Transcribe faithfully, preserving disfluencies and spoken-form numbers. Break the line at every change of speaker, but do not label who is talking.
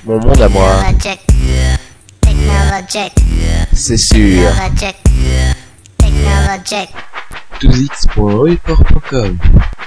Mon monde à moi,
Technologic. Technologic.
c'est sûr.
Technologic. Technologic.
douze x point report point com